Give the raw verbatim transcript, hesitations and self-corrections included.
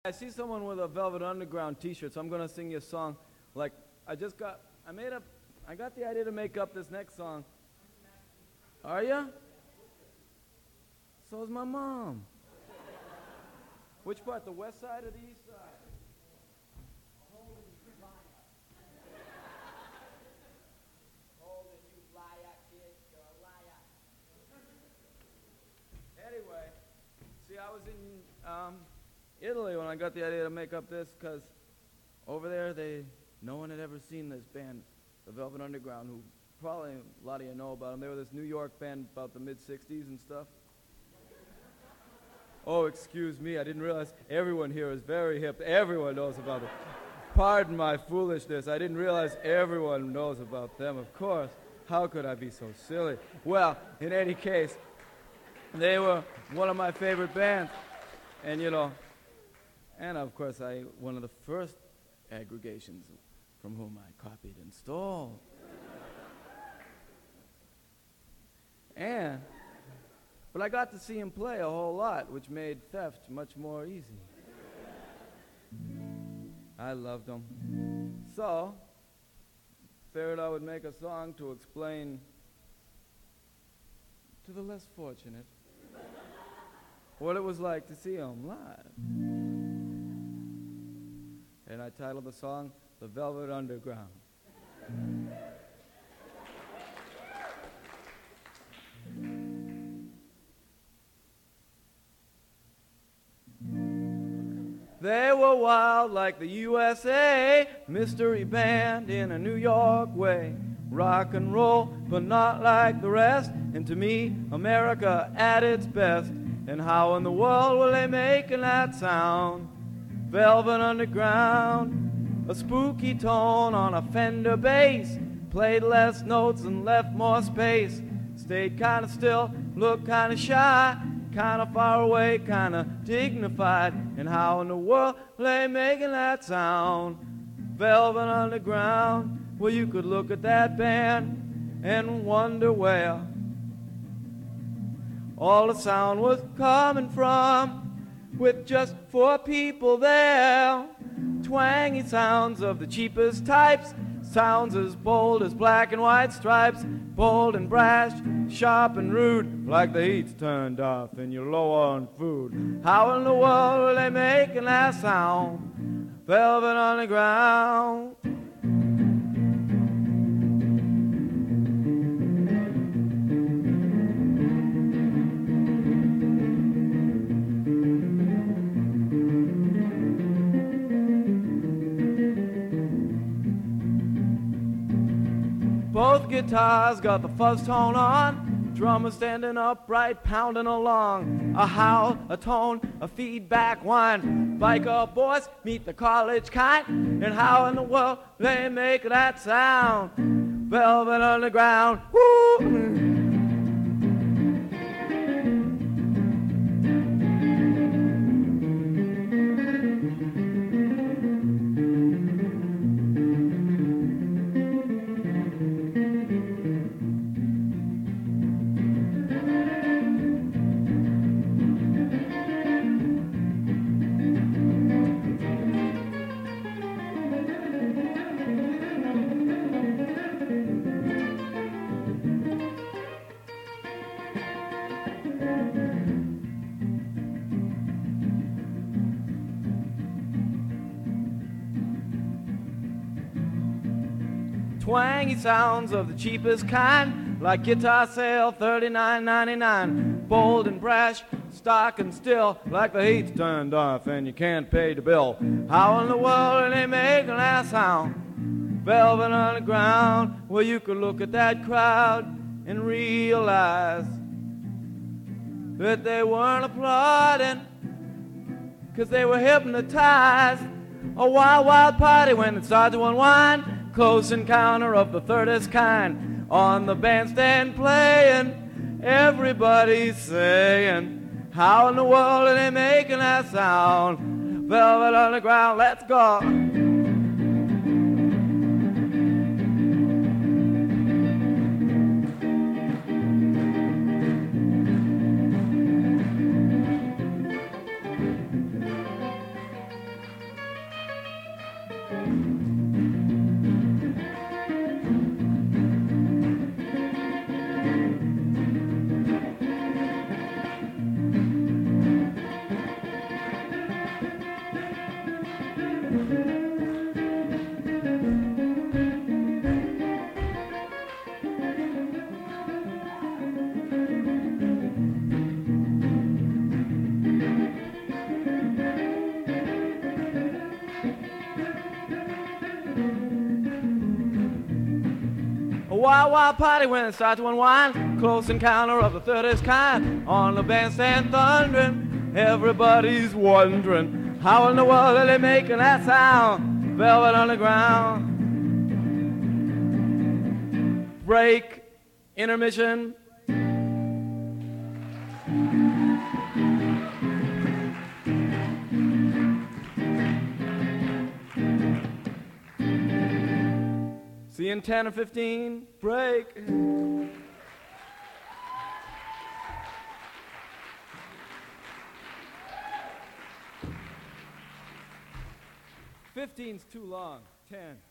I see someone with a Velvet Underground t-shirt, so I'm going to sing you a song. Like, I just got, I made up, I got the idea to make up this next song. Are ya? So is my mom. Which part, the west side or the east side? Anyway, see, I was in um, Italy when I got the idea to make up this, because over there, they no one had ever seen this band, the Velvet Underground, who probably a lot of you know about them. They were this New York band about the mid sixties and stuff. Oh, excuse me, I didn't realize everyone here is very hip. Everyone knows about it. Pardon my foolishness. I didn't realize everyone knows about them, of course. How could I be so silly? Well, in any case, they were one of my favorite bands. And, you know, and of course, I one of the first aggregations from whom I copied and stole. And, but I got to see him play a whole lot, which made theft much more easy. I loved him. So, figured I would make a song to explain to the less fortunate what it was like to see him live. And I titled the song, The Velvet Underground. They were wild like the U S A, mystery band in a New York way. Rock and roll, but not like the rest. And to me, America at its best. And how in the world were they making that sound? Velvet Underground, a spooky tone on a Fender bass. Played less notes and left more space. Stayed kind of still, looked kind of shy. Kind of far away, kind of dignified. And how in the world were they making that sound? Velvet Underground, well, you could look at that band and wonder where all the sound was coming from, with just four people there. Twangy sounds of the cheapest types, sounds as bold as black and white stripes, bold and brash, sharp and rude, like the heat's turned off and you're low on food. How in the world were they making that sound? Velvet Underground. Both guitars got the fuzz tone on, drummer standing upright, pounding along. A howl, a tone, a feedback whine. Biker boys meet the college kind, and how in the world they make that sound? Velvet Underground, woo! Twangy sounds of the cheapest kind, like Guitar Sale thirty-nine ninety-nine. Bold and brash, stock and still, like the heat's turned off and you can't pay the bill. How in the world are they making that sound? Velvet Underground, well, you could look at that crowd and realize that they weren't applauding, 'cause they were hypnotized. A wild, wild party when it started to unwind. Close encounter of the thirdest kind. On the bandstand playing, everybody's saying, how in the world are they making that sound? Velvet Underground, let's go. Wild, wild party when it starts to unwind. Close encounter of the thirtieth kind. On the bandstand thundering. Everybody's wondering how in the world are they making that sound? Velvet Underground. Break. Intermission. See you in ten or fifteen. Break. Fifteen's too long. Ten.